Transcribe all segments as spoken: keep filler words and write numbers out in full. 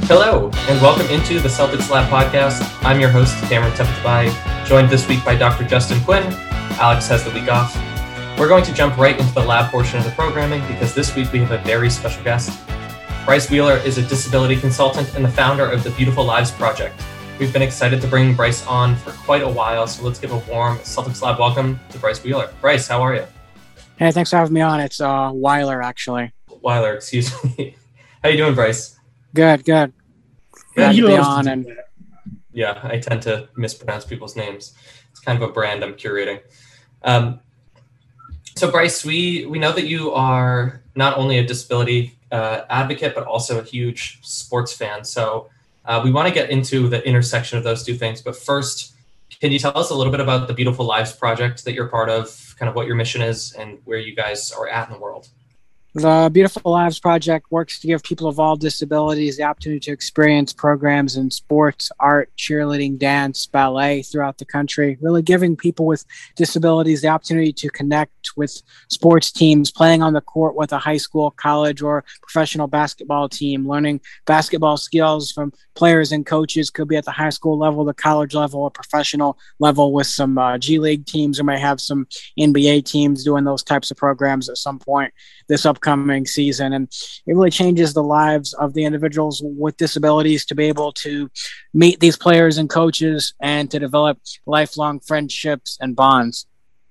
Hello, and welcome into the Celtics Lab podcast. I'm your host, Cameron Tefetabai, joined this week by Doctor Justin Quinn. Alex has the week off. We're going to jump right into the lab portion of the programming because this week we have a very special guest. Bryce Wheeler is a disability consultant and the founder of the Beautiful Lives Project. We've been excited to bring Bryce on for quite a while, so let's give a warm Celtics Lab welcome to Bryce Wheeler. Bryce, how are you? Hey, thanks for having me on. It's uh, Weiler, actually. Weiler, excuse me. How you doing, Bryce? Good, good. Yeah, Glad to be on. And yeah, I tend to mispronounce people's names. It's kind of a brand I'm curating. Um, so, Bryce, we, we know that you are not only a disability uh, advocate, but also a huge sports fan. So uh, we want to get into the intersection of those two things. But first, can you tell us a little bit about the Beautiful Lives Project that you're part of, kind of what your mission is and where you guys are at in the world? The Beautiful Lives Project works to give people of all disabilities the opportunity to experience programs in sports, art, cheerleading, dance, ballet throughout the country, really giving people with disabilities the opportunity to connect with sports teams, playing on the court with a high school, college, or professional basketball team, learning basketball skills from players and coaches, could be at the high school level, the college level, or professional level with some uh, G League teams, or may have some N B A teams doing those types of programs at some point this upcoming season. And it really changes the lives of the individuals with disabilities to be able to meet these players and coaches and to develop lifelong friendships and bonds.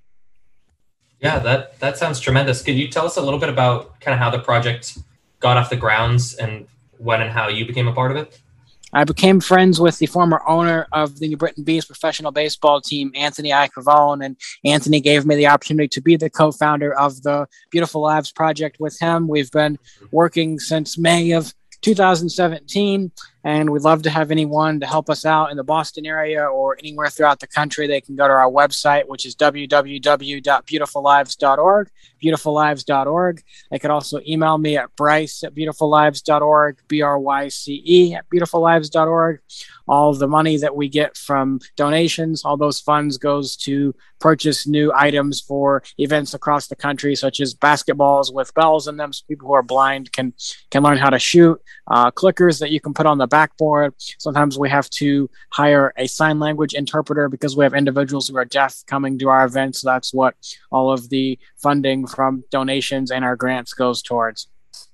Yeah, that, that sounds tremendous. Can you tell us a little bit about kind of how the project got off the grounds and when and how you became a part of it? I became friends with the former owner of the New Britain Bees professional baseball team, Anthony Icavone, and Anthony gave me the opportunity to be the co-founder of the Beautiful Lives Project with him. We've been working since May of two thousand seventeen, and we'd love to have anyone to help us out in the Boston area or anywhere throughout the country. They can go to our website, which is w w w dot beautiful lives dot org, beautiful lives dot org. They could also email me at bryce at beautiful lives dot org, B R Y C E at beautiful lives dot org. All of the money that we get from donations, all those funds goes to purchase new items for events across the country, such as basketballs with bells in them, so people who are blind can can learn how to shoot, uh, clickers that you can put on the backboard. Sometimes we have to hire a sign language interpreter because we have individuals who are deaf coming to our events. So that's what all of the funding from donations and our grants goes towards.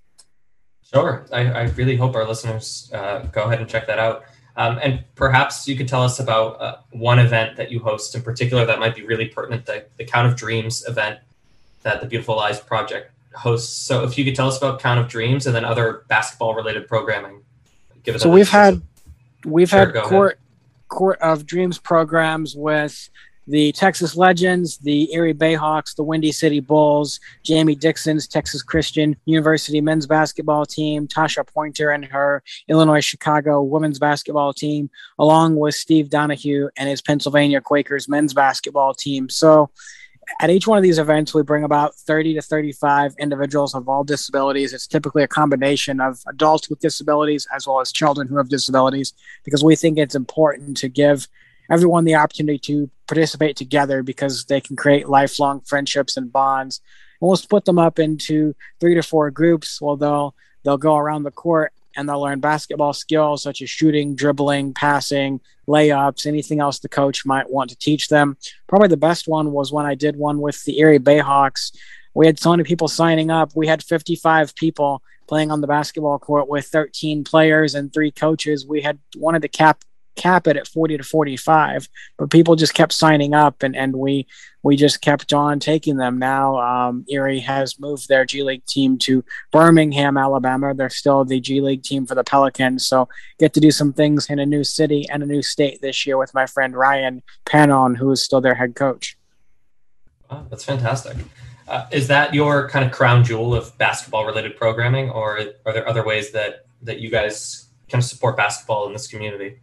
Sure. I, I really hope our listeners uh, go ahead and check that out. Um, and perhaps you could tell us about uh, one event that you host in particular that might be really pertinent, the, the Count of Dreams event that the Beautiful Lives Project hosts. So if you could tell us about Count of Dreams and then other basketball related programming. Give us so we've had, we've sure, had court, Court of Dreams programs with the Texas Legends, the Erie Bayhawks, the Windy City Bulls, Jamie Dixon's Texas Christian University men's basketball team, Tasha Pointer and her Illinois Chicago women's basketball team, along with Steve Donahue and his Pennsylvania Quakers men's basketball team. So at each one of these events, we bring about thirty to thirty-five individuals of all disabilities. It's typically a combination of adults with disabilities as well as children who have disabilities, because we think it's important to give everyone the opportunity to participate together because they can create lifelong friendships and bonds. And we'll split them up into three to four groups. Well, they'll they'll go around the court and they'll learn basketball skills such as shooting, dribbling, passing, layups, anything else the coach might want to teach them. Probably the best one was when I did one with the Erie Bayhawks. We had so many people signing up. We had fifty-five people playing on the basketball court with thirteen players and three coaches. We had wanted to cap cap it at forty to forty-five, but people just kept signing up and, and we we just kept on taking them. Now um, Erie has moved their G League team to Birmingham, Alabama. They're still the G League team for the Pelicans, so get to do some things in a new city and a new state this year with my friend Ryan Panon, who is still their head coach. Wow, that's fantastic. Uh, is that your kind of crown jewel of basketball related programming, or are there other ways that, that you guys kind of support basketball in this community?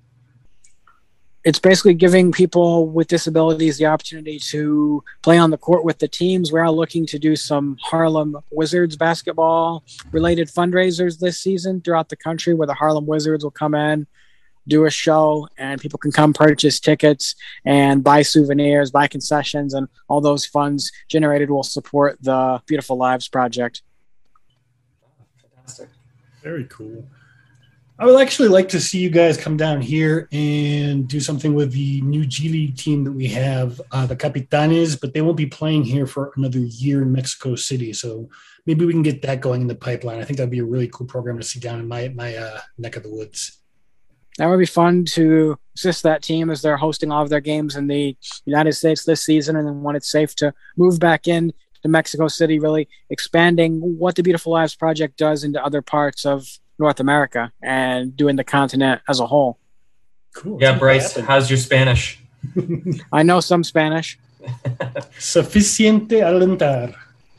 It's basically giving people with disabilities the opportunity to play on the court with the teams. We're looking to do some Harlem Wizards basketball related fundraisers this season throughout the country, where the Harlem Wizards will come in, do a show, and people can come purchase tickets and buy souvenirs, buy concessions, and all those funds generated will support the Beautiful Lives Project. Fantastic. Very cool. I would actually like to see you guys come down here and do something with the new G League team that we have, uh, the Capitanes, but they won't be playing here for another year in Mexico City. So maybe we can get that going in the pipeline. I think that'd be a really cool program to see down in my my uh, neck of the woods. That would be fun to assist that team as they're hosting all of their games in the United States this season, and then when it's safe to move back in to Mexico City, really expanding what the Beautiful Lives Project does into other parts of North America and doing the continent as a whole. Cool. Yeah, Bryce, how's your Spanish? I know some Spanish. Suficiente alentar.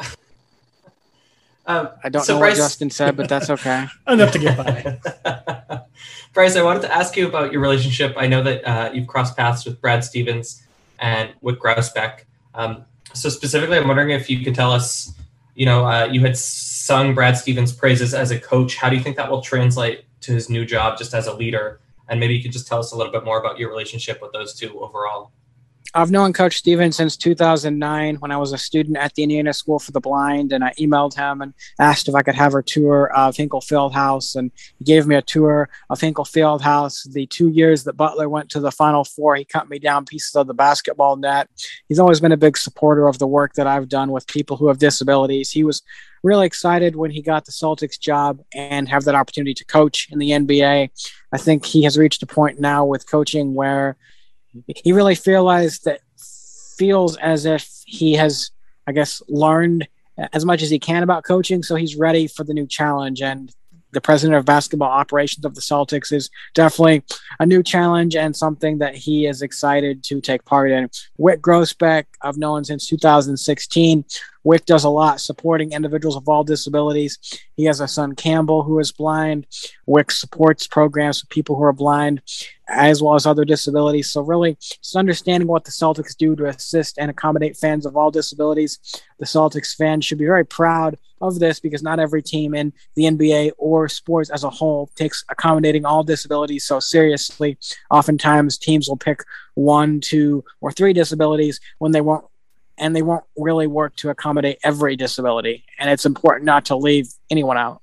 Um, I don't so know Bryce... what Justin said, but that's okay. Enough to get by. Bryce, I wanted to ask you about your relationship. I know that uh, you've crossed paths with Brad Stevens and Wyc Grousbeck. Um, so specifically, I'm wondering if you could tell us, you know, uh, you had sung Brad Stevens' praises as a coach. How do you think that will translate to his new job just as a leader? And maybe you could just tell us a little bit more about your relationship with those two overall. I've known Coach Stevens since two thousand nine when I was a student at the Indiana School for the Blind, and I emailed him and asked if I could have a tour of Hinkle Fieldhouse, and he gave me a tour of Hinkle Fieldhouse. The two years that Butler went to the Final Four, he cut me down pieces of the basketball net. He's always been a big supporter of the work that I've done with people who have disabilities. He was really excited when he got the Celtics job and have that opportunity to coach in the N B A. I think he has reached a point now with coaching where he really realized that feels as if he has, I guess, learned as much as he can about coaching. So he's ready for the new challenge. And the president of basketball operations of the Celtics is definitely a new challenge and something that he is excited to take part in. Wyc Grousbeck, I've known since two thousand sixteen. Wyc does a lot supporting individuals of all disabilities. He has a son, Campbell, who is blind. Wyc supports programs for people who are blind, as well as other disabilities. So really, just understanding what the Celtics do to assist and accommodate fans of all disabilities. The Celtics fans should be very proud of this because not every team in the N B A or sports as a whole takes accommodating all disabilities so seriously. Oftentimes, teams will pick one, two, or three disabilities when they won't, and they won't really work to accommodate every disability. And it's important not to leave anyone out.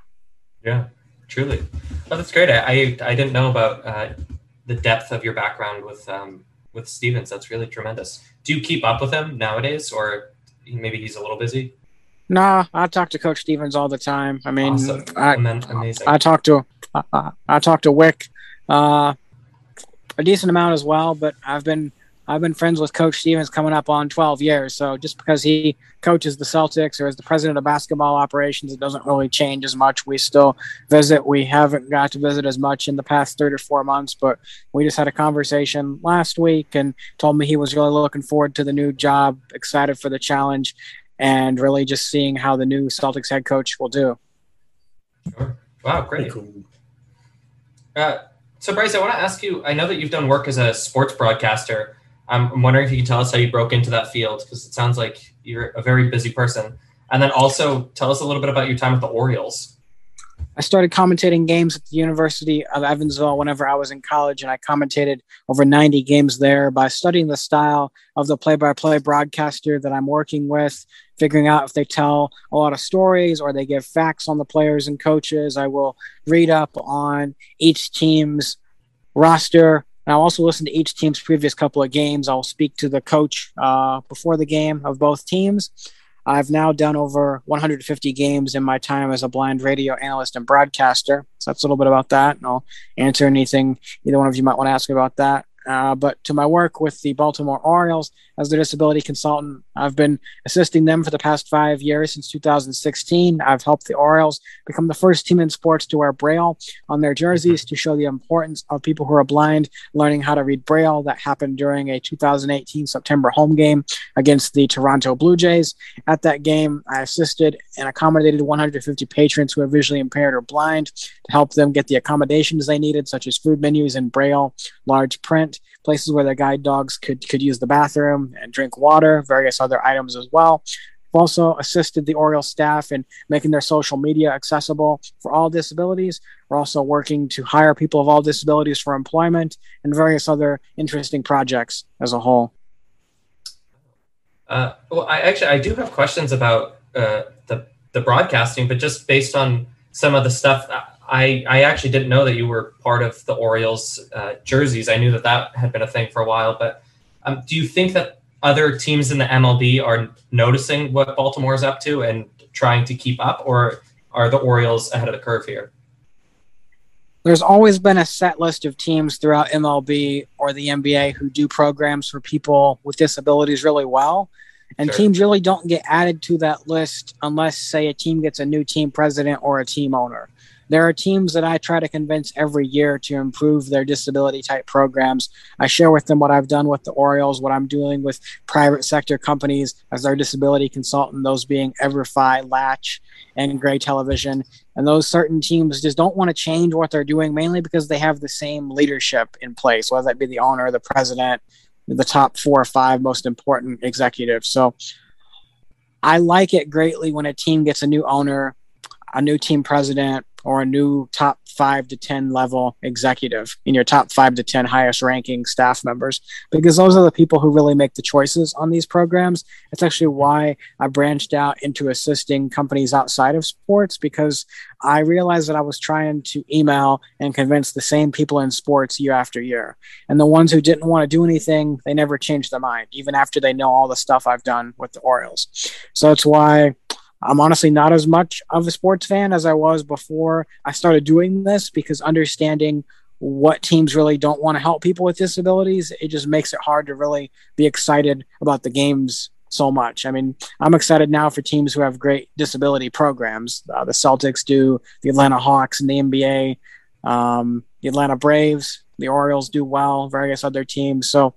Yeah, truly. Oh, that's great. I I, I didn't know about uh, the depth of your background with um, with Stevens. That's really tremendous. Do you keep up with him nowadays, or maybe he's a little busy? No, I talk to Coach Stevens all the time. I mean, awesome. I, Amazing. I talk to I, I talk to Wyc uh, a decent amount as well, but I've been I've been friends with Coach Stevens coming up on twelve years. So just because he coaches the Celtics or is the president of basketball operations, it doesn't really change as much. We still visit. We haven't got to visit as much in the past three to four months, but we just had a conversation last week and told me he was really looking forward to the new job, excited for the challenge, and really just seeing how the new Celtics head coach will do. Sure. Wow, great. Cool. Uh, so, Bryce, I want to ask you, I know that you've done work as a sports broadcaster. I'm wondering if you could tell us how you broke into that field, because it sounds like you're a very busy person. And then also tell us a little bit about your time with the Orioles. I started commentating games at the University of Evansville whenever I was in college, and I commentated over ninety games there by studying the style of the play-by-play broadcaster that I'm working with, figuring out if they tell a lot of stories or they give facts on the players and coaches. I will read up on each team's roster, and I'll also listen to each team's previous couple of games. I'll speak to the coach uh, before the game of both teams. I've now done over one hundred fifty games in my time as a blind radio analyst and broadcaster. So that's a little bit about that, and I'll answer anything either one of you might want to ask me about that. Uh, but to my work with the Baltimore Orioles as their disability consultant, I've been assisting them for the past five years since two thousand sixteen. I've helped the Orioles become the first team in sports to wear Braille on their jerseys to show the importance of people who are blind learning how to read Braille. That happened during a two thousand eighteen September home game against the Toronto Blue Jays. At that game, I assisted and accommodated one hundred fifty patrons who are visually impaired or blind to help them get the accommodations they needed, such as food menus in Braille, large print, places where their guide dogs could, could use the bathroom and drink water, various other items as well. I've also assisted the Orioles staff in making their social media accessible for all disabilities. We're also working to hire people of all disabilities for employment and various other interesting projects as a whole. Uh, well, I actually, I do have questions about uh, the, the broadcasting, but just based on some of the stuff, I, I actually didn't know that you were part of the Orioles uh, jerseys. I knew that that had been a thing for a while, but um, do you think that other teams in the M L B are noticing what Baltimore is up to and trying to keep up, or are the Orioles ahead of the curve here? There's always been a set list of teams throughout M L B or the N B A who do programs for people with disabilities really well. And sure. Teams really don't get added to that list unless, say, a team gets a new team president or a team owner. There are teams that I try to convince every year to improve their disability-type programs. I share with them what I've done with the Orioles, what I'm doing with private sector companies as their disability consultant, those being EverFi, Latch, and Gray Television. And those certain teams just don't want to change what they're doing, mainly because they have the same leadership in place, whether that be the owner, the president, the top four or five most important executives. So I like it greatly when a team gets a new owner, a new team president, or a new top five to ten level executive in your top five to ten highest ranking staff members, because those are the people who really make the choices on these programs. It's actually why I branched out into assisting companies outside of sports, because I realized that I was trying to email and convince the same people in sports year after year. And the ones who didn't want to do anything, they never changed their mind, even after they know all the stuff I've done with the Orioles. So it's why I'm honestly not as much of a sports fan as I was before I started doing this, because understanding what teams really don't want to help people with disabilities, it just makes it hard to really be excited about the games so much. I mean, I'm excited now for teams who have great disability programs. Uh, the Celtics do, the Atlanta Hawks in the N B A, um, the Atlanta Braves, the Orioles do well, various other teams. So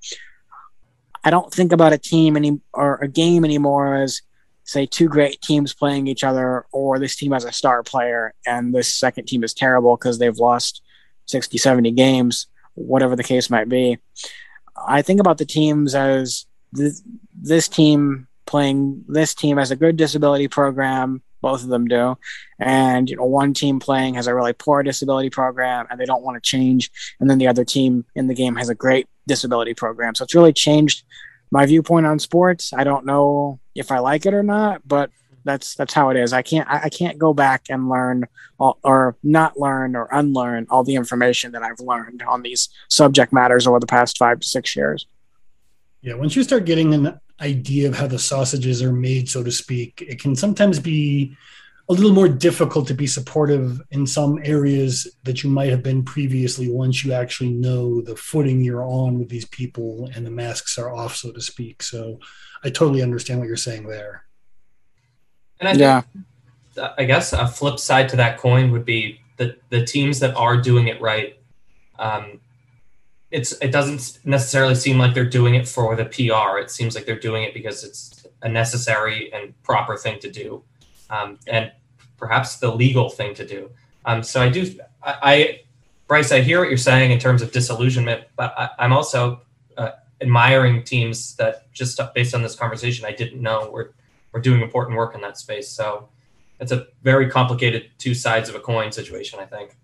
I don't think about a team any or a game anymore as, say, two great teams playing each other, or this team has a star player and this second team is terrible because they've lost sixty, seventy games, whatever the case might be. I think about the teams as th- this team playing this team has a good disability program, both of them do, and you know, one team playing has a really poor disability program and they don't want to change, and then the other team in the game has a great disability program. So it's really changed my viewpoint on sports. I don't know if I like it or not, but that's that's how it is. I can't I, I can't go back and learn all, or not learn or unlearn all the information that I've learned on these subject matters over the past five to six years. Yeah, once you start getting an idea of how the sausages are made, so to speak, it can sometimes be a little more difficult to be supportive in some areas that you might have been previously, once you actually know the footing you're on with these people and the masks are off, so to speak. So I totally understand what you're saying there. And I yeah. think, I guess a flip side to that coin would be the, the teams that are doing it right. Um, it's it doesn't necessarily seem like they're doing it for the P R. It seems like they're doing it because it's a necessary and proper thing to do. Um, and perhaps the legal thing to do. Um, so I do, I, I, Bryce, I hear what you're saying in terms of disillusionment, but I, I'm also uh, admiring teams that just based on this conversation, I didn't know were, were doing important work in that space. So it's a very complicated two sides of a coin situation, I think.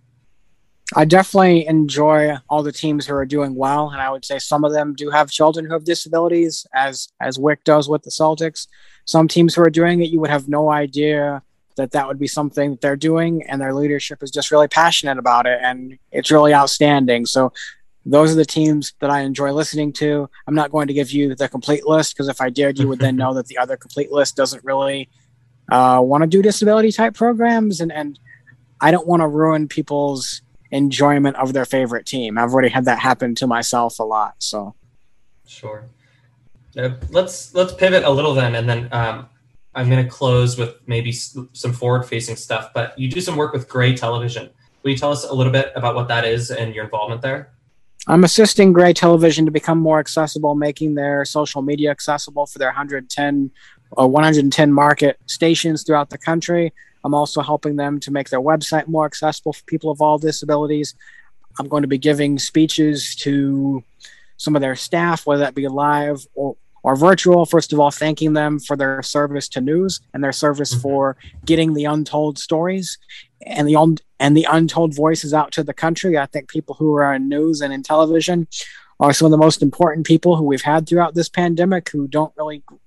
I definitely enjoy all the teams who are doing well, and I would say some of them do have children who have disabilities, as as Wick does with the Celtics. Some teams who are doing it, you would have no idea that that would be something that they're doing, and their leadership is just really passionate about it, and it's really outstanding. So those are the teams that I enjoy listening to. I'm not going to give you the complete list, because if I did, you would then know that the other complete list doesn't really uh, want to do disability-type programs, and, and I don't want to ruin people's enjoyment of their favorite team. I've already had that happen to myself a lot. So, sure. Uh, let's let's pivot a little then, and then um, I'm going to close with maybe s- some forward-facing stuff. But you do some work with Gray Television. Will you tell us a little bit about what that is and your involvement there? I'm assisting Gray Television to become more accessible, making their social media accessible for their one hundred ten or one hundred ten market stations throughout the country. I'm also helping them to make their website more accessible for people of all disabilities. I'm going to be giving speeches to some of their staff, whether that be live or, or virtual. First of all, thanking them for their service to news and their service mm-hmm. for getting the untold stories and the un- and the untold voices out to the country. I think people who are in news and in television are some of the most important people who we've had throughout this pandemic, who don't really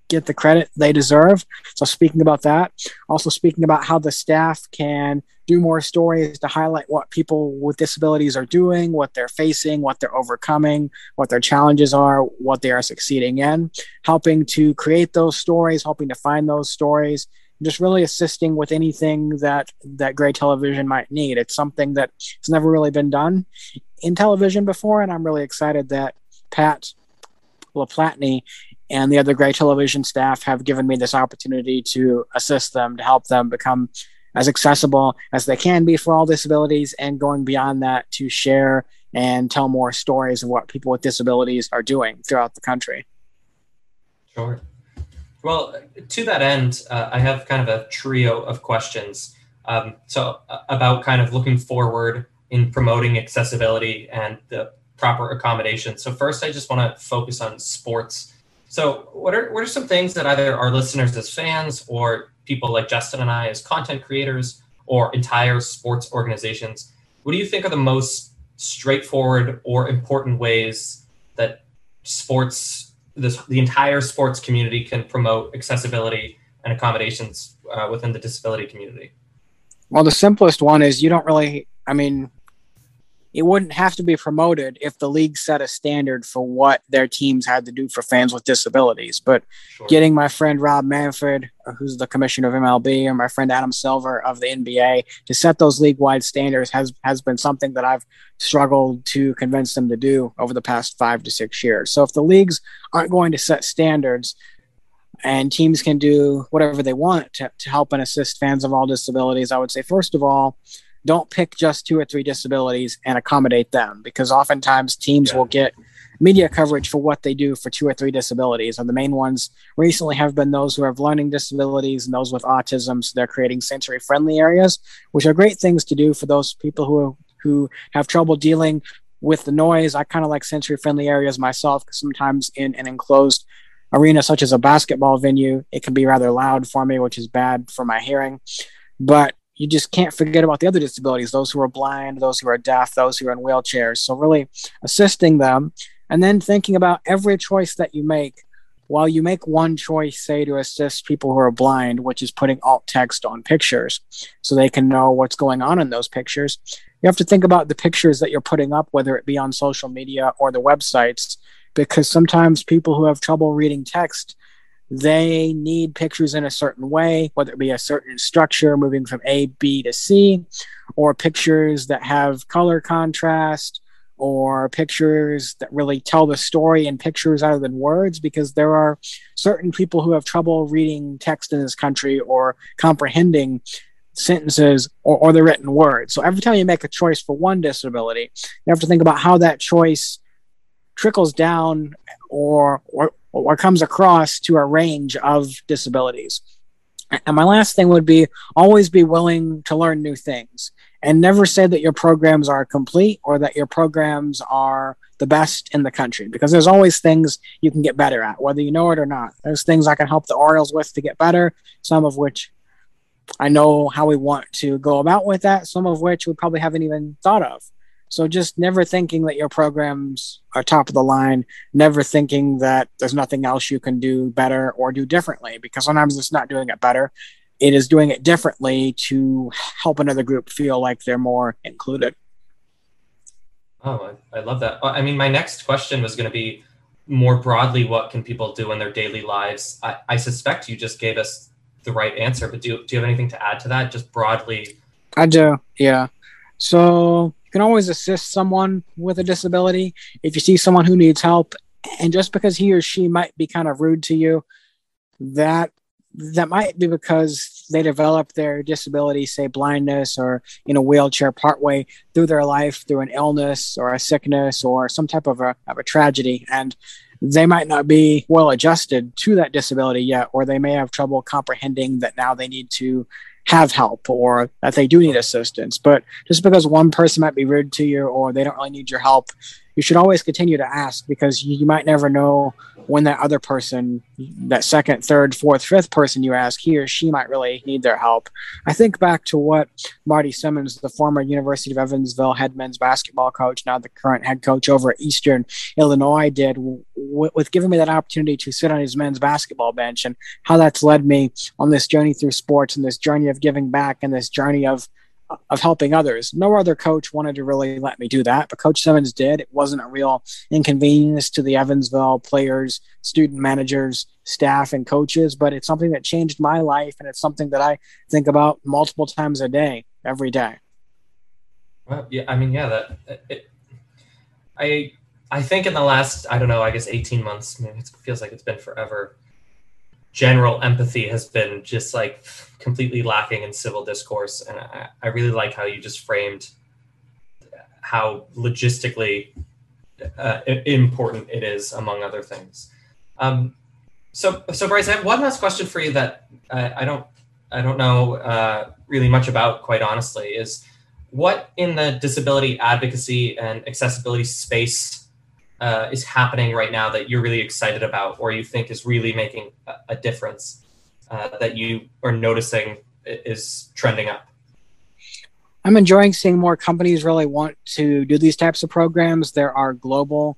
get the credit they deserve. So speaking about that, also speaking about how the staff can do more stories to highlight what people with disabilities are doing, what they're facing, what they're overcoming, what their challenges are, what they are succeeding in, helping to create those stories, helping to find those stories, just really assisting with anything that, that Gray Television might need. It's something that has never really been done in television before, and I'm really excited that Pat LaPlatney and the other Gray Television staff have given me this opportunity to assist them, to help them become as accessible as they can be for all disabilities, and going beyond that to share and tell more stories of what people with disabilities are doing throughout the country. Sure. Well, to that end, uh, I have kind of a trio of questions. Um, so uh, about kind of looking forward in promoting accessibility and the proper accommodation. So first, I just want to focus on sports. So what are what are some things that either our listeners as fans, or people like Justin and I as content creators, or entire sports organizations, what do you think are the most straightforward or important ways that sports, this, the entire sports community can promote accessibility and accommodations uh, within the disability community? Well, the simplest one is you don't really, I mean, it wouldn't have to be promoted if the league set a standard for what their teams had to do for fans with disabilities. But sure. Getting my friend Rob Manfred, who's the commissioner of M L B, or my friend Adam Silver of the N B A, to set those league-wide standards has, has been something that I've struggled to convince them to do over the past five to six years. So if the leagues aren't going to set standards and teams can do whatever they want to, to help and assist fans of all disabilities, I would say, first of all, don't pick just two or three disabilities and accommodate them, because oftentimes teams yeah. will get media coverage for what they do for two or three disabilities. And the main ones recently have been those who have learning disabilities and those with autism. So they're creating sensory friendly areas, which are great things to do for those people who, who have trouble dealing with the noise. I kind of like sensory friendly areas myself, because sometimes in an enclosed arena, such as a basketball venue, it can be rather loud for me, which is bad for my hearing. But you just can't forget about the other disabilities, those who are blind, those who are deaf, those who are in wheelchairs. So really assisting them, and then thinking about every choice that you make. While you make one choice, say to assist people who are blind, which is putting alt text on pictures so they can know what's going on in those pictures, you have to think about the pictures that you're putting up, whether it be on social media or the websites, because sometimes people who have trouble reading text, they need pictures in a certain way, whether it be a certain structure moving from A, B to C, or pictures that have color contrast, or pictures that really tell the story in pictures other than words, because there are certain people who have trouble reading text in this country or comprehending sentences or, or the written word. So every time you make a choice for one disability, you have to think about how that choice trickles down or or or comes across to a range of disabilities. And my last thing would be always be willing to learn new things, and never say that your programs are complete or that your programs are the best in the country, because there's always things you can get better at, whether you know it or not. There's things I can help the Orioles with to get better, some of which I know how we want to go about with that, some of which we probably haven't even thought of. So just never thinking that your programs are top of the line, never thinking that there's nothing else you can do better or do differently, because sometimes it's not doing it better. It is doing it differently to help another group feel like they're more included. Oh, I, I love that. I mean, my next question was going to be more broadly, what can people do in their daily lives? I, I suspect you just gave us the right answer, but do, do you have anything to add to that, just broadly? I do, yeah. So you can always assist someone with a disability if you see someone who needs help, and just because he or she might be kind of rude to you, that that might be because they developed their disability, say blindness, or in a wheelchair partway through their life, through an illness or a sickness or some type of a, of a tragedy, and they might not be well adjusted to that disability yet, or they may have trouble comprehending that now they need to have help or that they do need assistance. But just because one person might be rude to you or they don't really need your help, you should always continue to ask, because you, you might never know when that other person, that second, third, fourth, fifth person you ask, he or she might really need their help. I think back to what Marty Simmons, the former University of Evansville head men's basketball coach, now the current head coach over at Eastern Illinois, did w- with giving me that opportunity to sit on his men's basketball bench, and how that's led me on this journey through sports and this journey of giving back and this journey of of helping others. No other coach wanted to really let me do that, but Coach Simmons did. It wasn't a real inconvenience to the Evansville players, student managers, staff, and coaches, but it's something that changed my life, and it's something that I think about multiple times a day, every day. Well, yeah, I mean, yeah, that it, I I think in the last, I don't know, I guess eighteen months, I mean, it feels like it's been forever. General empathy has been just like completely lacking in civil discourse. And I, I really like how you just framed how logistically uh, important it is, among other things. Um, so, so Bryce, I have one last question for you that I, I don't, I don't know uh, really much about, quite honestly, is what in the disability advocacy and accessibility space Uh, is happening right now that you're really excited about, or you think is really making a, a difference, uh, that you are noticing is trending up? I'm enjoying seeing more companies really want to do these types of programs. There are global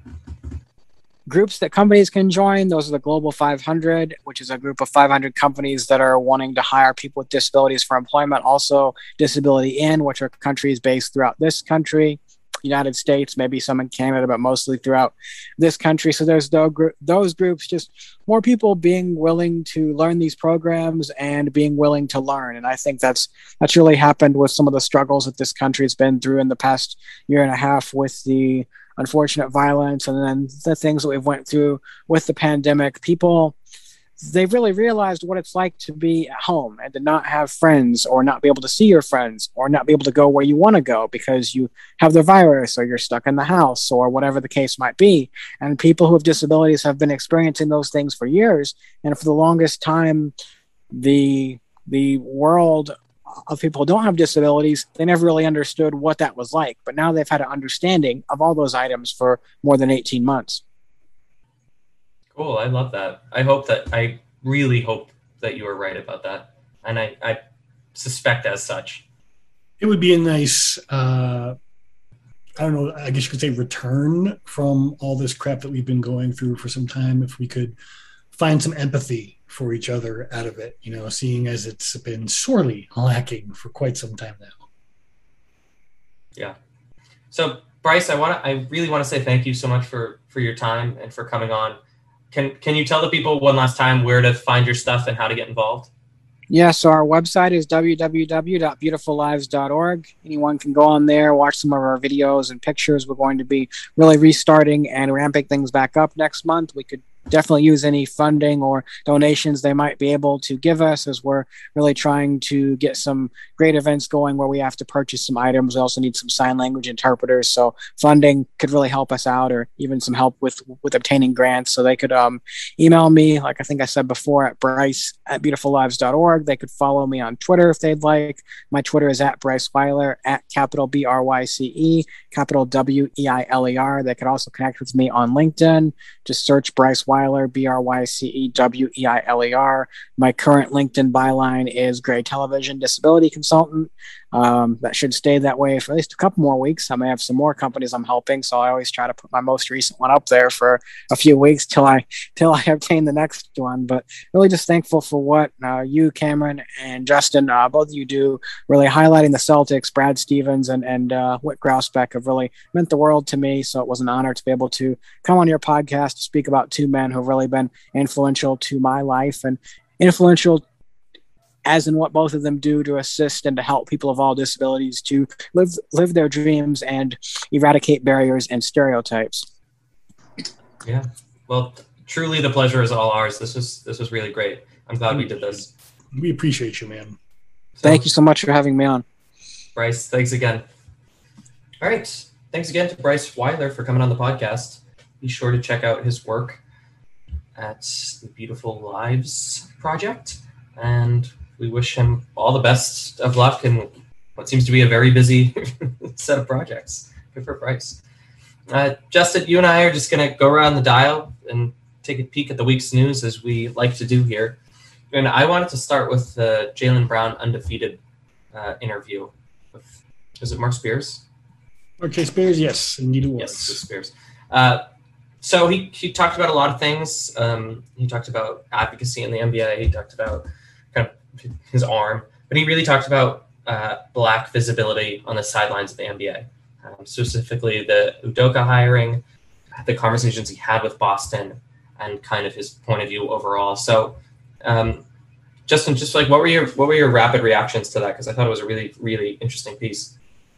groups that companies can join. Those are the Global five hundred, which is a group of five hundred companies that are wanting to hire people with disabilities for employment. Also, Disability In, which are countries based throughout this country, United States, maybe some in Canada, but mostly throughout this country. So there's those groups, just more people being willing to learn these programs and being willing to learn. And I think that's that's really happened with some of the struggles that this country has been through in the past year and a half, with the unfortunate violence and then the things that we've went through with the pandemic. People, they've really realized what it's like to be at home and to not have friends, or not be able to see your friends, or not be able to go where you want to go because you have the virus, or you're stuck in the house, or whatever the case might be. And people who have disabilities have been experiencing those things for years. And for the longest time, the the world of people who don't have disabilities, they never really understood what that was like. But now they've had an understanding of all those items for more than eighteen months. Cool. I love that. I hope that, I really hope that you are right about that. And I, I suspect as such. It would be a nice, uh, I don't know, I guess you could say return from all this crap that we've been going through for some time, if we could find some empathy for each other out of it, you know, seeing as it's been sorely lacking for quite some time now. Yeah. So Bryce, I want to, I really want to say thank you so much for, for your time and for coming on. Can can you tell the people one last time where to find your stuff and how to get involved? Yeah, so our website is w w w dot beautiful lives dot org. Anyone can go on there, watch some of our videos and pictures. We're going to be really restarting and ramping things back up next month. We could definitely use any funding or donations they might be able to give us, as we're really trying to get some great events going where we have to purchase some items. We also need some sign language interpreters, so funding could really help us out, or even some help with with obtaining grants. So they could um, email me, like I think I said before, at Bryce at beautiful lives dot org. They could follow me on Twitter if they'd like. My Twitter is at Bryce Weiler, at capital B R Y C E, capital W E I L E R. They could also connect with me on LinkedIn. Just search Bryce Weiler, B R Y C E W E I L E R. My current LinkedIn byline is Gray Television Disability Consultant. Um, that should stay that way for at least a couple more weeks. I may have some more companies I'm helping, so I always try to put my most recent one up there for a few weeks till I till I obtain the next one. But really just thankful for what uh, you, Cameron, and Justin, uh, both of you do, really highlighting the Celtics. Brad Stevens and, and uh, Whit Grousbeck have really meant the world to me, so it was an honor to be able to come on your podcast to speak about two men who have really been influential to my life, and influential as in what both of them do to assist and to help people of all disabilities to live live their dreams and eradicate barriers and stereotypes. Yeah, well, truly the pleasure is all ours. This was this was really great. I'm glad we did this. We appreciate you, man. So, thank you so much for having me on. Bryce, thanks again. All right. Thanks again to Bryce Weiler for coming on the podcast. Be sure to check out his work at the Beautiful Lives Project, and we wish him all the best of luck in what seems to be a very busy set of projects. Good for Bryce. Uh, Justin, you and I are just going to go around the dial and take a peek at the week's news as we like to do here. And I wanted to start with the Jaylen Brown undefeated uh, interview. With, was it Mark Spears? Okay, Spears, yes, indeed it was. Yes, it was Spears. Uh, so he, he talked about a lot of things. Um, he talked about advocacy in the N B A. He talked about kind of his arm. But he really talked about uh, black visibility on the sidelines of the N B A, um, specifically the Udoka hiring, the conversations he had with Boston, and kind of his point of view overall. So, um, Justin, just like what were your what were your rapid reactions to that? Because I thought it was a really really interesting piece.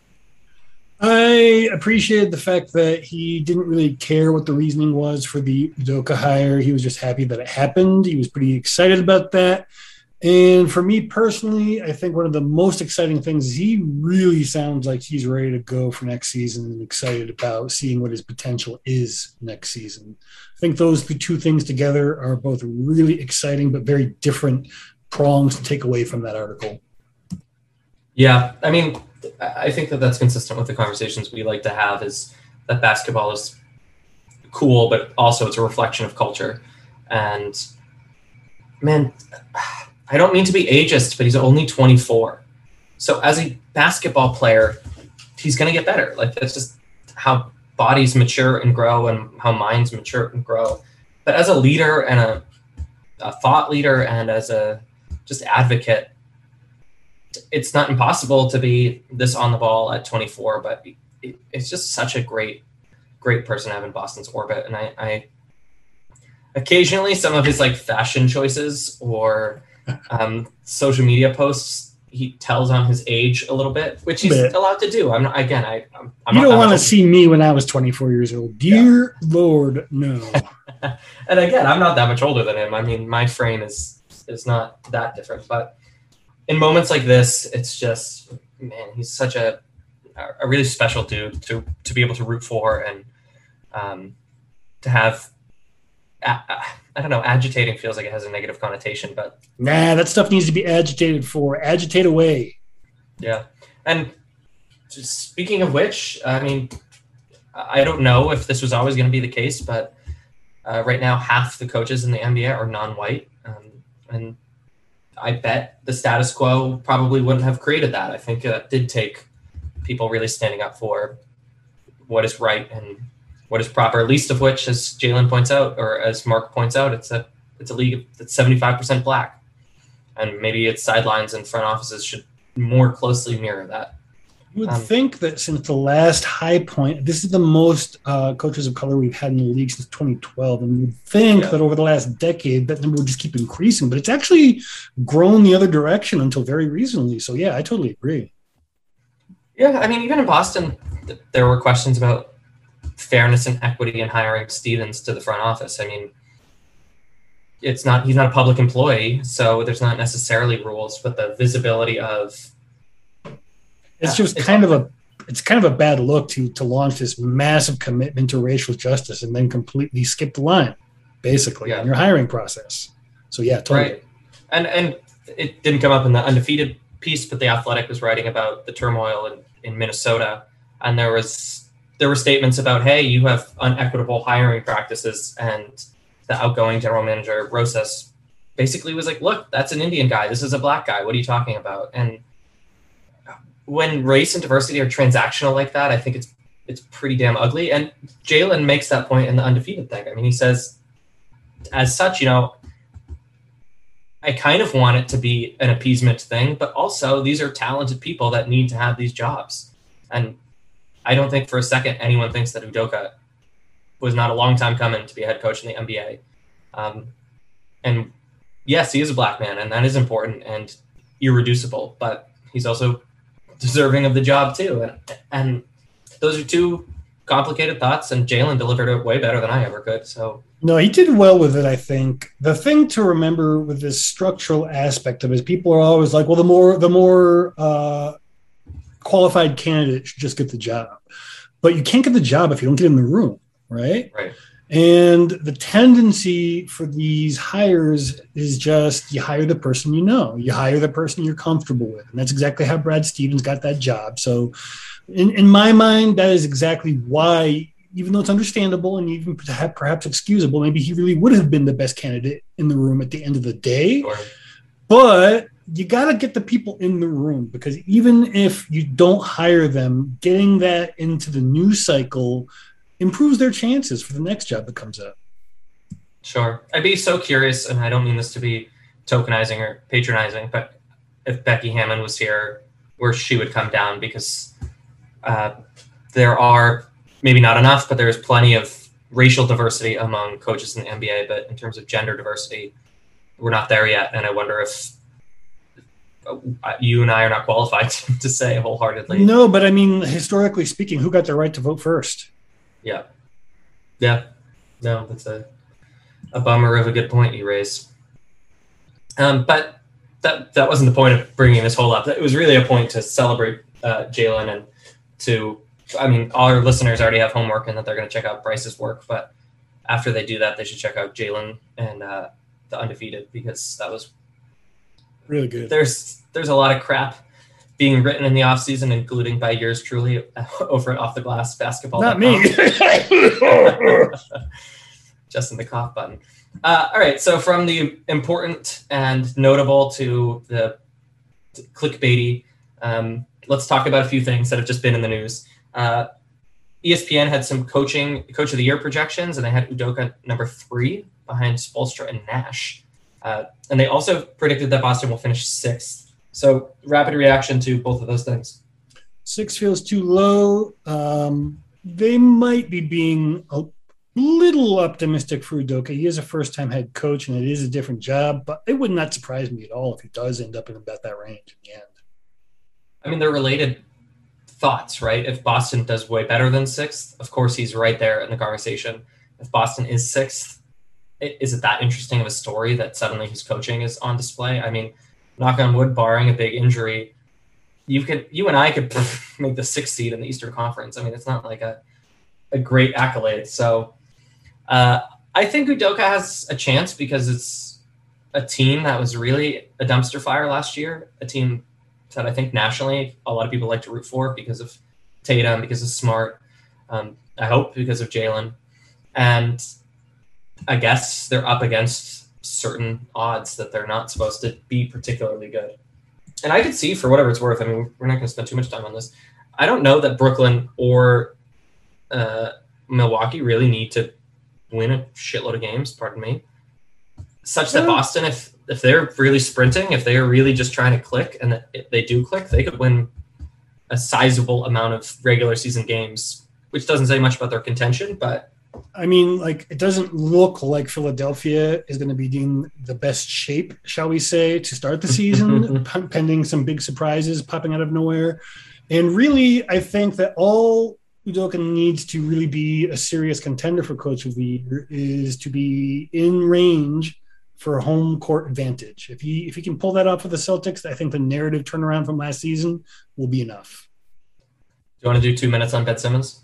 I appreciated the fact that he didn't really care what the reasoning was for the Udoka hire. He was just happy that it happened. He was pretty excited about that. And for me personally, I think one of the most exciting things is he really sounds like he's ready to go for next season and excited about seeing what his potential is next season. I think those two things together are both really exciting but very different prongs to take away from that article. Yeah, I mean, I think that that's consistent with the conversations we like to have, is that basketball is cool, but also it's a reflection of culture. And man, I don't mean to be ageist, but he's only twenty-four. So as a basketball player, he's going to get better. Like, that's just how bodies mature and grow and how minds mature and grow. But as a leader and a, a thought leader and as a just advocate, it's not impossible to be this on the ball at twenty-four, but it, it's just such a great, great person to have in Boston's orbit. And I, I occasionally some of his like fashion choices or um, social media posts, he tells on his age a little bit, which he's bit. allowed to do. I'm not, again, I, I'm, I'm you not, don't want to see me when I was twenty-four years old. Dear yeah. Lord, no. And again, I'm not that much older than him. I mean, my frame is, is not that different, but in moments like this, it's just, man, he's such a, a really special dude to, to be able to root for and um, to have, uh, I don't know, agitating feels like it has a negative connotation, but nah, that stuff needs to be agitated for. Agitate away. Yeah. And speaking of which, I mean, I don't know if this was always going to be the case, but uh, right now half the coaches in the N B A are non-white. Um, and I bet the status quo probably wouldn't have created that. I think it did take people really standing up for what is right and what is proper, least of which, as Jaylen points out, or as Mark points out, it's a it's a league that's seventy-five percent black. And maybe its sidelines and front offices should more closely mirror that. You would um, think that since the last high point, this is the most uh, coaches of color we've had in the league since twenty twelve. And you'd think yeah. that over the last decade, that number would just keep increasing. But it's actually grown the other direction until very recently. So, yeah, I totally agree. Yeah, I mean, even in Boston, th- there were questions about fairness and equity in hiring Stevens to the front office. I mean, it's not, he's not a public employee, so there's not necessarily rules, but the visibility of, it's just it's kind of a, it's kind of a bad look to, to launch this massive commitment to racial justice and then completely skip the line, basically, yeah. in your hiring process. So yeah, totally. Right. And, and it didn't come up in the undefeated piece, but the Athletic was writing about the turmoil in, in Minnesota. And there was, there were statements about, hey, you have unequitable hiring practices, and the outgoing general manager, Rosas, basically was like, look, that's an Indian guy. This is a black guy. What are you talking about? And when race and diversity are transactional like that, I think it's it's pretty damn ugly. And Jaylen makes that point in the undefeated thing. I mean, he says, as such, you know, I kind of want it to be an appeasement thing, but also these are talented people that need to have these jobs. And I don't think for a second anyone thinks that Udoka was not a long time coming to be a head coach in the N B A. Um, and yes, he is a black man, and that is important and irreducible, but he's also deserving of the job too. And, and those are two complicated thoughts, and Jaylen delivered it way better than I ever could. So no, he did well with it, I think. The thing to remember with this structural aspect of it is people are always like, well, the more, the more, uh, qualified candidate should just get the job, but you can't get the job if you don't get in the room, right? Right. And the tendency for these hires is just you hire the person you know, you hire the person you're comfortable with, and that's exactly how Brad Stevens got that job. So, in in my mind, that is exactly why even though it's understandable and even perhaps excusable, maybe he really would have been the best candidate in the room at the end of the day. Sure. But you got to get the people in the room, because even if you don't hire them, getting that into the news cycle improves their chances for the next job that comes up. Sure. I'd be so curious, and I don't mean this to be tokenizing or patronizing, but if Becky Hammon was here, where she would come down, because uh, there are maybe not enough, but there's plenty of racial diversity among coaches in the N B A. But in terms of gender diversity, we're not there yet. And I wonder if you and I are not qualified to say wholeheartedly. No, but I mean, historically speaking, who got the right to vote first? Yeah. Yeah. No, that's a, a bummer of a good point you raise. Um, but that that wasn't the point of bringing this whole up. It was really a point to celebrate uh, Jalen, and to, I mean, all our listeners already have homework and that they're going to check out Bryce's work, but after they do that, they should check out Jalen and uh, the Undefeated, because that was really good. There's there's a lot of crap being written in the off season, including by yours truly over at Off the Glass Basketball. Not me. Just in the cough button. Uh, all right. So from the important and notable to the clickbaity, um, let's talk about a few things that have just been in the news. Uh, E S P N had some coaching coach of the year projections, and they had Udoka number three behind Spoelstra and Nash. Uh, and they also predicted that Boston will finish sixth. So rapid reaction to both of those things. Six feels too low. Um, they might be being a little optimistic for Udoka. He is a first-time head coach, and it is a different job, but it would not surprise me at all if he does end up in about that range in the end. I mean, they're related thoughts, right? If Boston does way better than sixth, of course he's right there in the conversation. If Boston is sixth, is it that interesting of a story that suddenly his coaching is on display? I mean, knock on wood, barring a big injury, you could, you and I could make the sixth seed in the Eastern Conference. I mean, it's not like a, a great accolade. So uh, I think Udoka has a chance, because it's a team that was really a dumpster fire last year, a team that I think nationally a lot of people like to root for because of Tatum, because of Smart, um, I hope because of Jalen. And I guess they're up against certain odds that they're not supposed to be particularly good. And I could see, for whatever it's worth, I mean, we're not going to spend too much time on this. I don't know that Brooklyn or uh, Milwaukee really need to win a shitload of games, pardon me, such that Boston, if if they're really sprinting, if they are really just trying to click, and if they do click, they could win a sizable amount of regular season games, which doesn't say much about their contention, but I mean, like, it doesn't look like Philadelphia is going to be in the best shape, shall we say, to start the season, pending some big surprises popping out of nowhere. And really, I think that all Udoka needs to really be a serious contender for Coach of the Year is to be in range for a home court advantage. If he if he can pull that off for the Celtics, I think the narrative turnaround from last season will be enough. Do you want to do two minutes on Ben Simmons?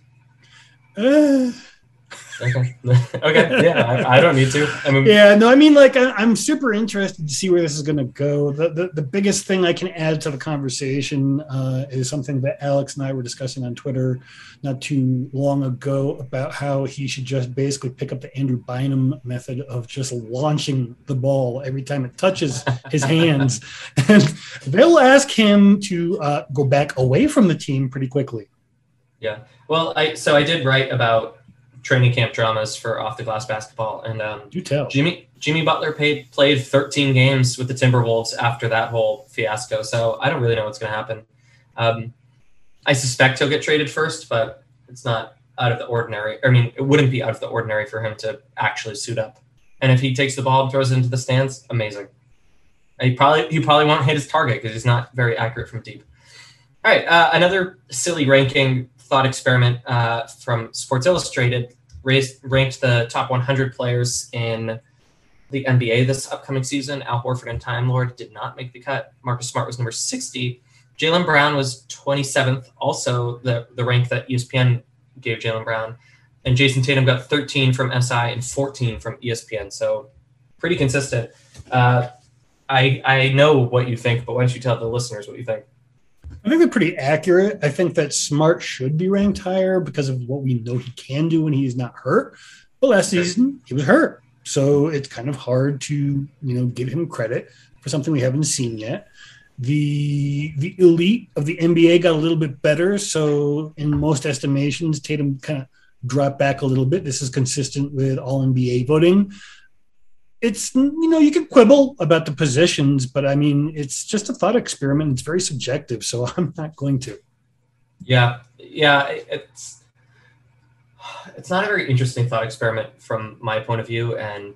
Uh, Okay. Okay. Yeah, I, I don't need to. I mean, yeah, no, I mean, like, I, I'm super interested to see where this is going to go. The, the the biggest thing I can add to the conversation uh, is something that Alex and I were discussing on Twitter not too long ago about how he should just basically pick up the Andrew Bynum method of just launching the ball every time it touches his hands. And they'll ask him to uh, go back away from the team pretty quickly. Yeah. Well, I so I did write about training camp dramas for Off the Glass Basketball, and um, do tell. Jimmy Jimmy Butler paid, played thirteen games with the Timberwolves after that whole fiasco, so I don't really know what's going to happen. Um, I suspect he'll get traded first, but it's not out of the ordinary. I mean, it wouldn't be out of the ordinary for him to actually suit up. And if he takes the ball and throws it into the stands, amazing. And he probably he probably won't hit his target because he's not very accurate from deep. All right, uh, another silly ranking thought experiment uh, from Sports Illustrated raised, ranked the top one hundred players in the N B A this upcoming season. Al Horford and Time Lord did not make the cut. Marcus Smart was number sixty. Jaylen Brown was twenty-seventh, also the, the rank that E S P N gave Jaylen Brown. And Jason Tatum got thirteen from S I and fourteen from E S P N, so pretty consistent. Uh, I I know what you think, but why don't you tell the listeners what you think? I think they're pretty accurate. I think that Smart should be ranked higher because of what we know he can do when he's not hurt. But last season, he was hurt. So it's kind of hard to, you know, give him credit for something we haven't seen yet. The the elite of the N B A got a little bit better. So in most estimations, Tatum kind of dropped back a little bit. This is consistent with all N B A voting. It's, you know, you can quibble about the positions, but I mean, it's just a thought experiment. It's very subjective, so I'm not going to. Yeah, yeah, it's it's not a very interesting thought experiment from my point of view, and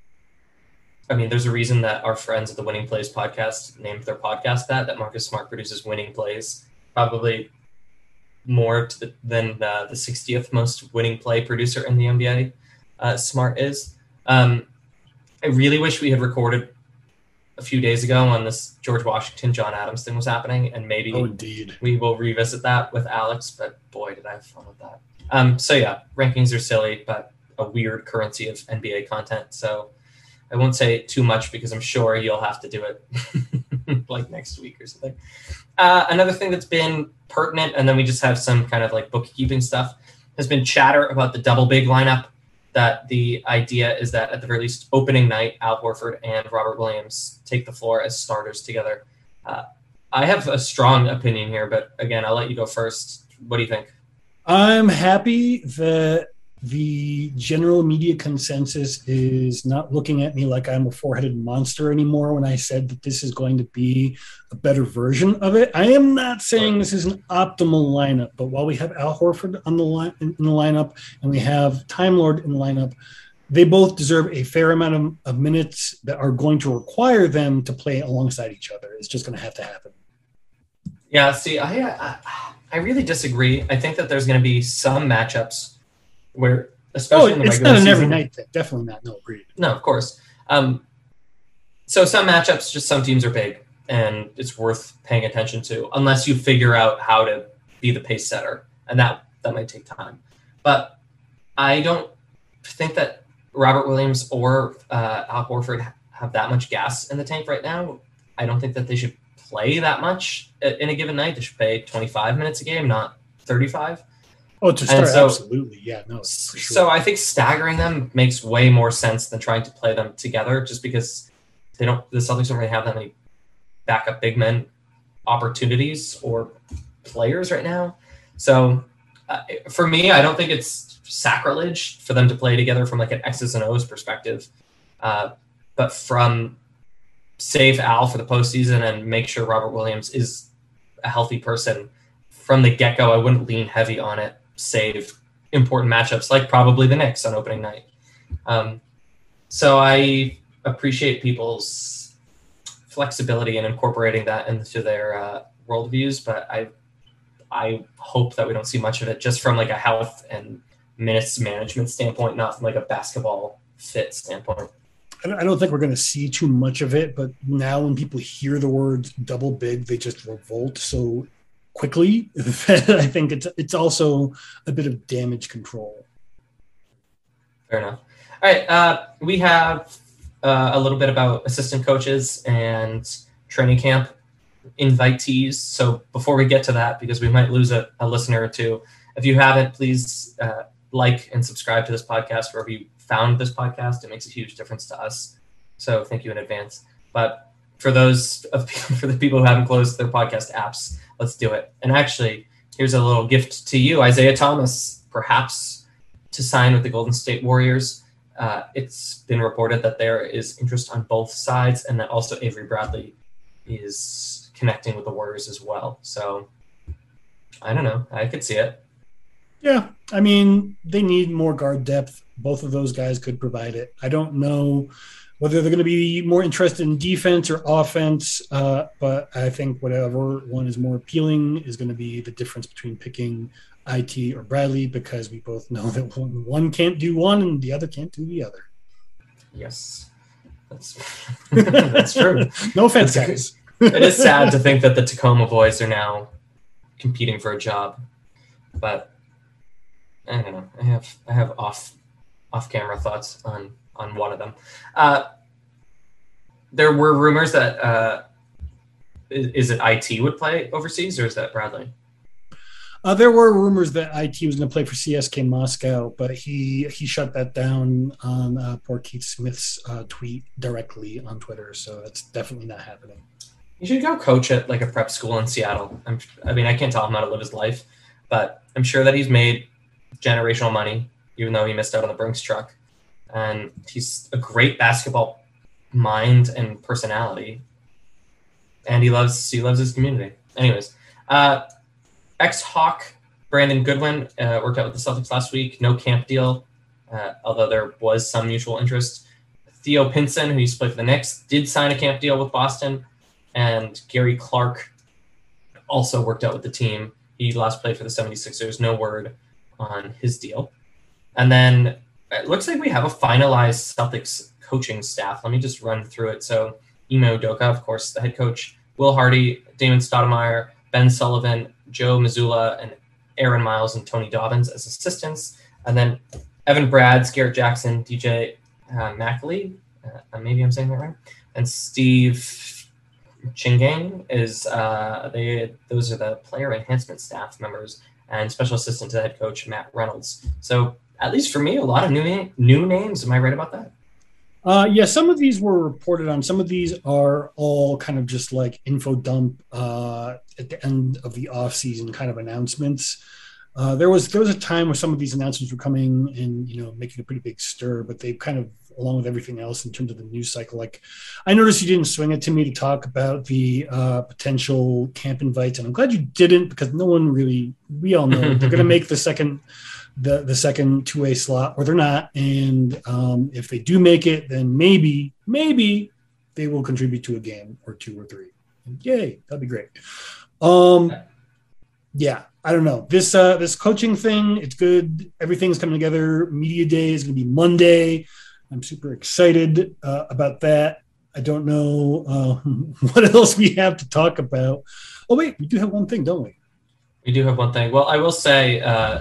I mean, there's a reason that our friends at the Winning Plays podcast named their podcast that, that Marcus Smart produces winning plays, probably more to the, than uh, the sixtieth most winning play producer in the N B A, uh, Smart is. Um, I really wish we had recorded a few days ago when this George Washington, John Adams thing was happening, and maybe oh, indeed. we will revisit that with Alex, but boy, did I have fun with that. Um, so yeah, rankings are silly, but a weird currency of N B A content. So I won't say too much because I'm sure you'll have to do it like next week or something. Uh, another thing that's been pertinent, and then we just have some kind of like bookkeeping stuff, has been chatter about the double big lineup. That the idea is that at the very least opening night, Al Horford and Robert Williams take the floor as starters together. Uh, I have a strong opinion here, but again, I'll let you go first. What do you think? I'm happy that the general media consensus is not looking at me like I'm a four-headed monster anymore when I said that this is going to be a better version of it. I am not saying this is an optimal lineup, but while we have Al Horford on the line in the lineup and we have Time Lord in the lineup, they both deserve a fair amount of, of minutes that are going to require them to play alongside each other. It's just going to have to happen. Yeah, see, I, I I really disagree. I think that there's going to be some matchups where, especially oh, in the it's regular not an season, every night thing. Definitely not. No, agreed. No, of course. Um, so some matchups, just some teams are big, and it's worth paying attention to, unless you figure out how to be the pace setter, and that that might take time. But I don't think that Robert Williams or uh, Al Horford have that much gas in the tank right now. I don't think that they should play that much in a given night. They should play twenty-five minutes a game, not thirty-five. Oh, to start, so, absolutely. Yeah, no, for sure. So I think staggering them makes way more sense than trying to play them together, just because they don't, the Celtics don't really have that many backup big men opportunities or players right now. So uh, for me, I don't think it's sacrilege for them to play together from like an X's and O's perspective. Uh, but from save Al for the postseason and make sure Robert Williams is a healthy person from the get-go, I wouldn't lean heavy on it, save important matchups like probably the Knicks on opening night. Um, so I appreciate people's flexibility in incorporating that into their uh, worldviews, but I I hope that we don't see much of it just from like a health and minutes management standpoint, not from like a basketball fit standpoint. I don't think we're going to see too much of it, but now when people hear the words double big, they just revolt so quickly. I think it's it's also a bit of damage control. Fair enough. All right, uh, we have uh, a little bit about assistant coaches and training camp invitees. So before we get to that, because we might lose a, a listener or two, if you haven't, please uh, like and subscribe to this podcast wherever you found this podcast. It makes a huge difference to us. So thank you in advance. But for those of for the people who haven't closed their podcast apps, let's do it. And actually, here's a little gift to you, Isaiah Thomas, perhaps to sign with the Golden State Warriors. Uh, it's been reported that there is interest on both sides, and that also Avery Bradley is connecting with the Warriors as well. So I don't know. I could see it. Yeah, I mean, they need more guard depth. Both of those guys could provide it. I don't know whether they're going to be more interested in defense or offense, uh, but I think whatever one is more appealing is going to be the difference between picking I T or Bradley, because we both know that one, one can't do one and the other can't do the other. Yes, that's that's true. No offense, guys. It is sad to think that the Tacoma boys are now competing for a job, but I don't know. I have I have off off camera thoughts on on one of them. Uh, there were rumors that uh, is, is it I T would play overseas, or is that Bradley? Uh, there were rumors that I T was going to play for C S K Moscow, but he he shut that down on uh, poor Keith Smith's uh, tweet directly on Twitter. So that's definitely not happening. You should go coach at like a prep school in Seattle. I'm, I mean, I can't tell him how to live his life, but I'm sure that he's made generational money, even though he missed out on the Brinks truck. And he's a great basketball mind and personality, and he loves he loves his community. Anyways. Uh, Ex-Hawk Brandon Goodwin uh, worked out with the Celtics last week. No camp deal, uh, although there was some mutual interest. Theo Pinson, who used to play for the Knicks, did sign a camp deal with Boston. And Gary Clark also worked out with the team. He last played for the seventy-sixers. No word on his deal. And then it looks like we have a finalized Celtics coaching staff. Let me just run through it. So Ime Udoka, of course, the head coach. Will Hardy, Damon Stoudemire, Ben Sullivan, Joe Mazzulla, and Aaron Miles and Tony Dobbins as assistants. And then Evan Brads, Garrett Jackson, D J uh, Mackley, uh, maybe I'm saying that right, and Steve Chingang is uh, they. Those are the player enhancement staff members and special assistant to the head coach Matt Reynolds. So at least for me, a lot of new na- new names. Am I right about that? Uh, yeah, some of these were reported on. Some of these are all kind of just like info dump uh, at the end of the off season kind of announcements. Uh, there was there was a time where some of these announcements were coming and, you know, making a pretty big stir, but they kind of, along with everything else in terms of the news cycle, like I noticed you didn't swing it to me to talk about the uh, potential camp invites, and I'm glad you didn't, because no one really, we all know they're going to make the second the the second two-way slot, or they're not. And um, if they do make it, then maybe, maybe they will contribute to a game or two or three. And yay, that'd be great. Um, yeah, I don't know. This uh, this coaching thing, it's good. Everything's coming together. Media day is going to be Monday. I'm super excited uh, about that. I don't know uh, what else we have to talk about. Oh, wait, we do have one thing, don't we? We do have one thing. Well, I will say uh,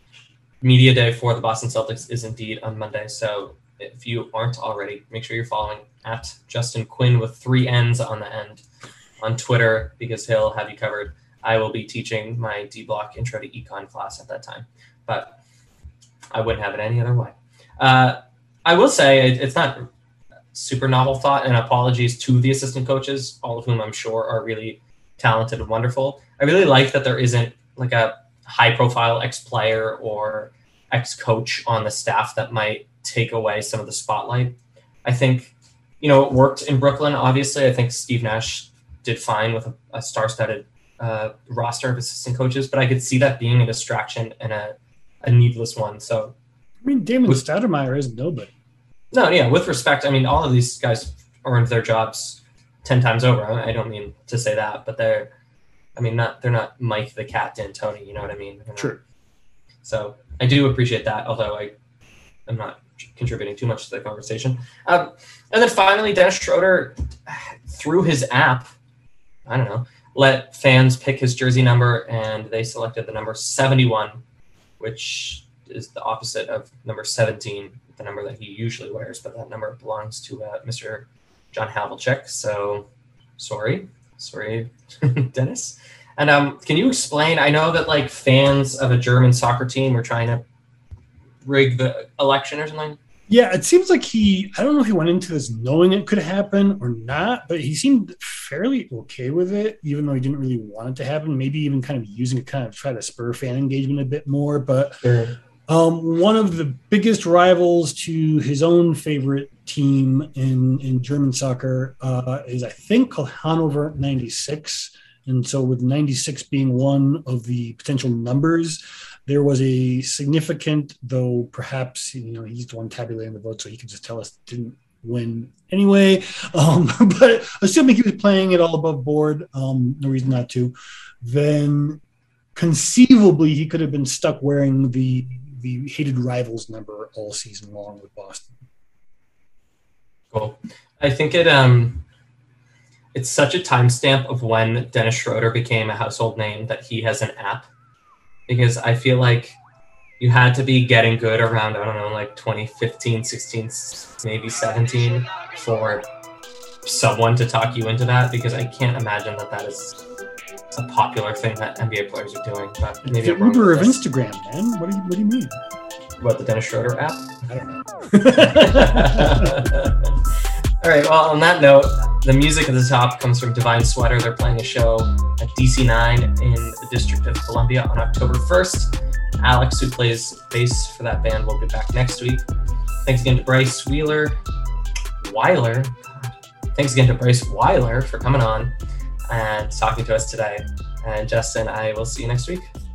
Media Day for the Boston Celtics is indeed on Monday. So if you aren't already, make sure you're following at Justin Quinn with three N's on the end on Twitter, because he'll have you covered. I will be teaching my D-Block Intro to Econ class at that time, but I wouldn't have it any other way. Uh, I will say it, it's not super novel thought, and apologies to the assistant coaches, all of whom I'm sure are really talented and wonderful. I really like that there isn't like a high-profile ex-player or ex-coach on the staff that might take away some of the spotlight. I think, you know, it worked in Brooklyn, obviously. I think Steve Nash did fine with a, a star-studded uh, roster of assistant coaches, but I could see that being a distraction and a, a needless one. So, I mean, Damon with, Stoudemire is nobody. No, yeah, with respect, I mean, all of these guys earned their jobs ten times over. I don't mean to say that, but they're, I mean, not they're not Mike the Cat D'Antoni, you know what I mean? True. So I do appreciate that, although I am not contributing too much to the conversation. Um, and then finally, Dennis Schroeder, through his app, I don't know, let fans pick his jersey number, and they selected the number seventy-one, which is the opposite of number seventeen, the number that he usually wears, but that number belongs to uh, Mister John Havlicek. So sorry, sorry, Dennis. And um, can you explain, I know that like fans of a German soccer team were trying to rig the election or something. Yeah, it seems like he, I don't know if he went into this knowing it could happen or not, but he seemed fairly okay with it, even though he didn't really want it to happen, maybe even kind of using it kind of try to spur fan engagement a bit more. But sure. um, one of the biggest rivals to his own favorite team in, in German soccer uh, is, I think, called Hannover ninety-six. And so with ninety-six being one of the potential numbers, there was a significant, though perhaps, you know, he's the one tabulating the vote, so he could just tell us didn't win anyway. Um, but assuming he was playing it all above board, um, no reason not to, then conceivably he could have been stuck wearing the the hated rivals number all season long with Boston. Cool. I think it um it's such a timestamp of when Dennis Schroeder became a household name that he has an app. Because I feel like you had to be getting good around, I don't know, like twenty fifteen, sixteen, maybe seventeen for someone to talk you into that, because I can't imagine that that is a popular thing that N B A players are doing. But maybe the I'm wrong Uber with of this. Instagram, man. What do you What do you mean? What, the Dennis Schroeder app? I don't know. All right. Well, on that note, the music at the top comes from Divine Sweater. They're playing a show at D C nine in the District of Columbia on October first. Alex, who plays bass for that band, will be back next week. Thanks again to Bryce Wheeler, Weiler. Thanks again to Bryce Weiler for coming on and talking to us today. And Justin, I will see you next week.